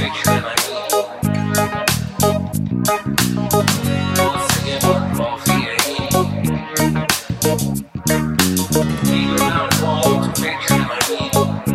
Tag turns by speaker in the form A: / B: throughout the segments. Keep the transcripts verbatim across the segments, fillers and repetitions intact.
A: فکر منی، واسه من کافیه این. میدونم تو هم تو فکر منی،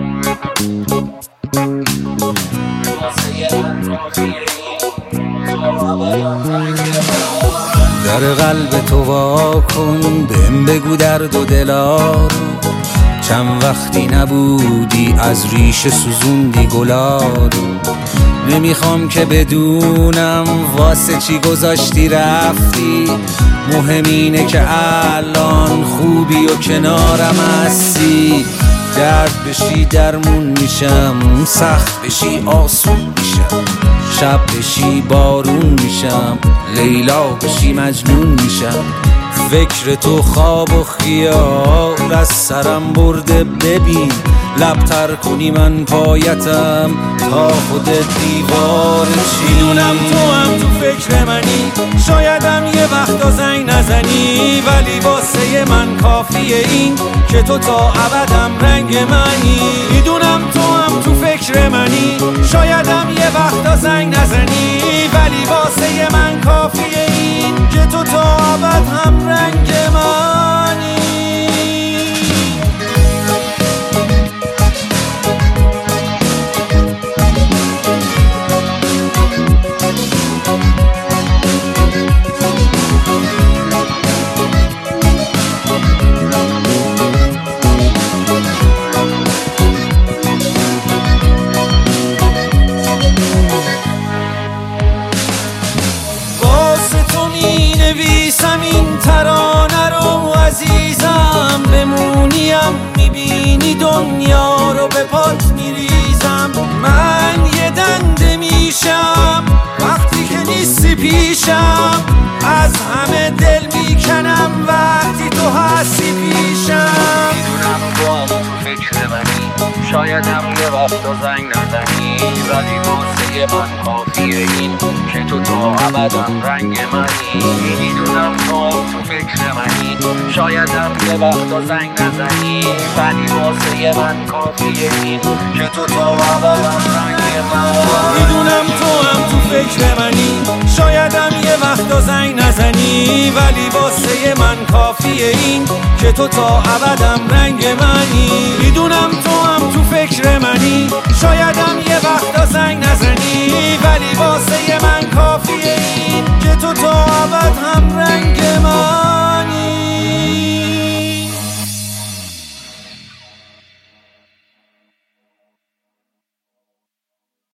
A: واسه من کافیه این. تو ابدا رنگ من.
B: در قلب تو وا کن، بهم بگو درد و دلا رو. چند وقتی نبودی از ریشه سوزوندی گلا رو. نمیخوام که بدونم واسه چی گذاشتی رفتی، مهم اینه که الان خوبی و کنارم هستی. درد بشی درمون میشم، سخت بشی آسون میشم، شب بشی بارون میشم، لیلا بشی مجنون میشم. فکر تو خواب و خیال از سرم برده، ببین لبتر کنی من پایتم تا خود دیوار چی.
C: میدونم تو هم تو فکر منی، شایدم یه وقتا زنگ نزنی، ولی واسه من کافیه این که تو تا ابدم رنگ منی. میدونم تو هم تو فکر منی، شایدم یه وقتا زنگ نزنی، ولی واسه من کافیه این که تو تا ابد هم رنگ منی. نویسم این ترانه رو عزیزم، بمونیم میبینی دنیا رو به پات میریزم. من یه دنده میشم وقتی که نیستی پیشم، از همه دل میکنم وقتی تو هستی پیشم.
A: میدونم تو هم تو فکر منی، شایدم یه وقتا زنگ نزنی، ولی واسه من کافیه این که تو تا ابدم رنگ منی. میدونم تو هم تو فکر منی، شایدم یه وقتا زنگ نزنی، ولی واسه من کافیه این که تو تا ابدم رنگ منی.
C: میدونم تو هم تو فکر منی، شایدم یه وقتا زنگ نزنی، ولی واسه من کافیه این که تو تا ابدم رنگ منی. میدونم تو هم تو فکر منی، شایدم یه وقت